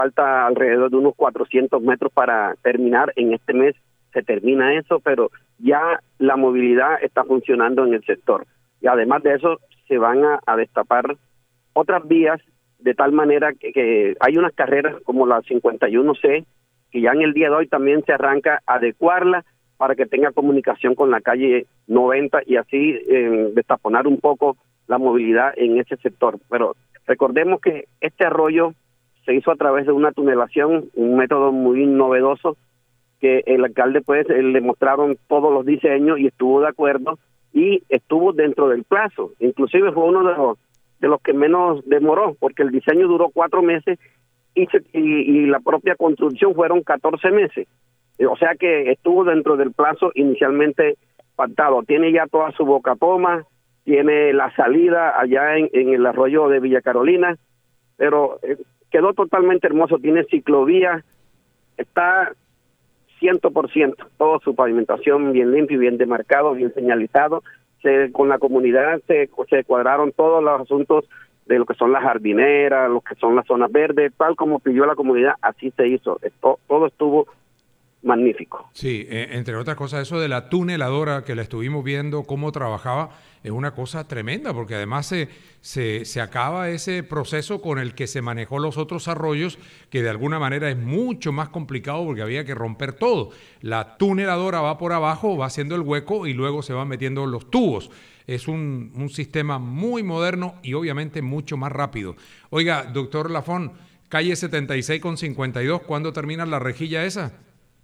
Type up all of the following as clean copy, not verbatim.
falta alrededor de unos 400 metros para terminar. En este mes se termina eso, pero ya la movilidad está funcionando en el sector. Y además de eso, se van a destapar otras vías de tal manera que hay unas carreras como la 51C, que ya en el día de hoy también se arranca a adecuarla para que tenga comunicación con la calle 90 y así destaponar un poco la movilidad en ese sector. Pero recordemos que este arroyo se hizo a través de una tunelación, un método muy novedoso que el alcalde pues le mostraron todos los diseños y estuvo de acuerdo y estuvo dentro del plazo. Inclusive fue uno de los que menos demoró, porque el diseño duró 4 meses y la propia construcción fueron 14 meses. O sea que estuvo dentro del plazo inicialmente pactado. Tiene ya toda su bocatoma, tiene la salida allá en el arroyo de Villa Carolina, pero quedó totalmente hermoso. Tiene ciclovía, está 100%, toda su pavimentación bien limpio y bien demarcado, bien señalizado. Con la comunidad se cuadraron todos los asuntos de lo que son las jardineras, lo que son las zonas verdes, tal como pidió la comunidad, así se hizo. Todo estuvo magnífico. Sí, entre otras cosas, eso de la tuneladora que la estuvimos viendo, cómo trabajaba, es una cosa tremenda, porque además se acaba ese proceso con el que se manejó los otros arroyos, que de alguna manera es mucho más complicado porque había que romper todo. La tuneladora va por abajo, va haciendo el hueco y luego se van metiendo los tubos. Es un sistema muy moderno y obviamente mucho más rápido. Oiga, doctor Lafón, calle 76 con 52, ¿cuándo termina la rejilla esa?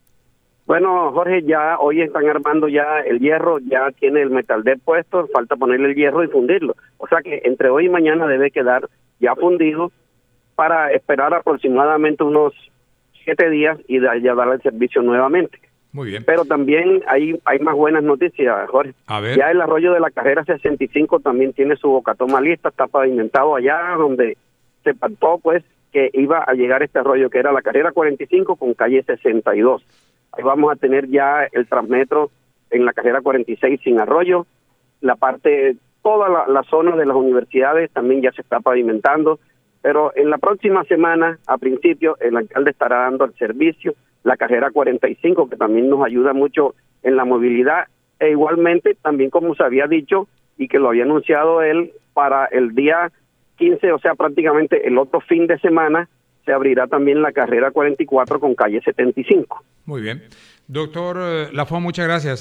Bueno, Jorge, ya hoy están armando ya el hierro, ya tiene el metalder puesto, falta ponerle el hierro y fundirlo. O sea que entre hoy y mañana debe quedar ya fundido para esperar aproximadamente unos 7 días y ya dar el servicio nuevamente. Muy bien. Pero también hay más buenas noticias, Jorge. A ver. Ya el arroyo de la carrera 65 también tiene su bocatoma lista, está pavimentado allá donde se pactó pues que iba a llegar este arroyo, que era la carrera 45 con calle 62. Ahí vamos a tener ya el Transmetro en la carrera 46 sin arroyo. La parte, toda la zona de las universidades también ya se está pavimentando. Pero en la próxima semana, a principio, el alcalde estará dando el servicio, la carrera 45, que también nos ayuda mucho en la movilidad. E igualmente, también como se había dicho y que lo había anunciado él, para el día 15, o sea, prácticamente el otro fin de semana, se abrirá también la carrera 44 con calle 75. Muy bien. Doctor Lafón, muchas gracias.